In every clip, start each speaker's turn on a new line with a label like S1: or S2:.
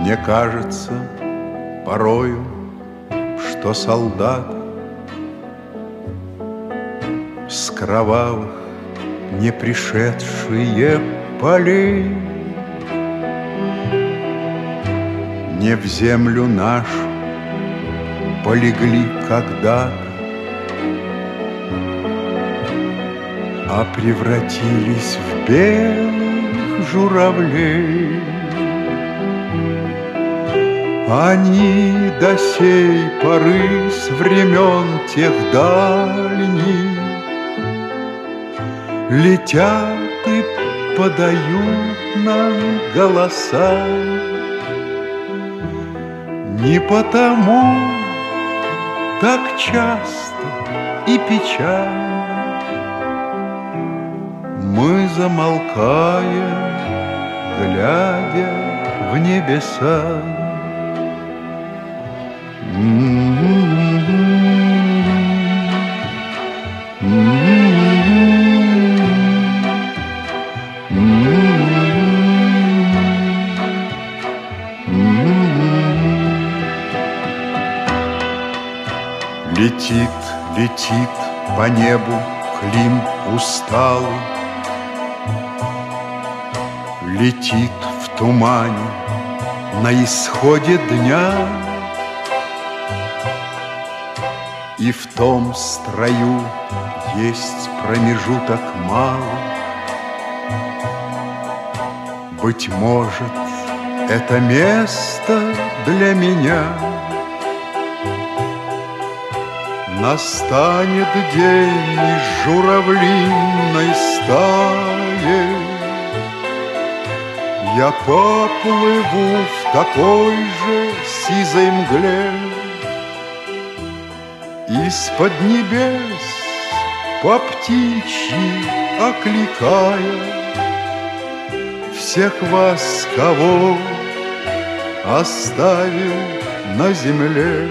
S1: Мне кажется порою, что солдат с кровавых не пришедшие полей не в землю нашу полегли когда-то, а превратились в белых журавлей. Они до сей поры с времен тех дальних летят и подают нам голоса. Не потому так часто и печально мы замолкаем, глядя в небеса. Летит, летит по небу Клим усталый, летит в тумане на исходе дня, и в том строю есть промежуток малый. Быть может, это место для меня. Настанет день из журавлиной стаи, я поплыву в такой же сизой мгле. Из-под небес по птичьи окликая всех вас, кого оставил на земле.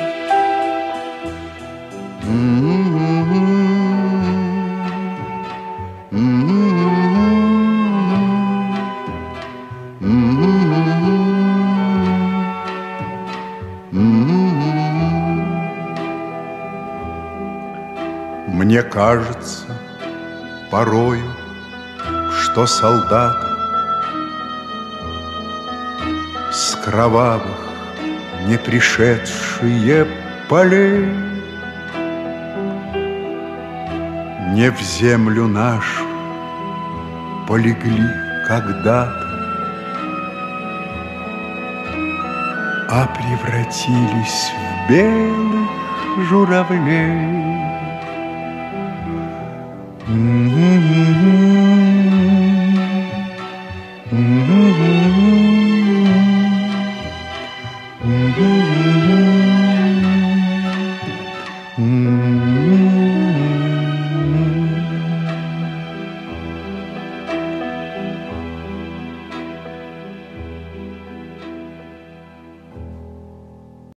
S1: Мне кажется порою, что солдаты с кровавых не пришедшие полей не в землю нашу полегли когда-то, а превратились в белых журавлей.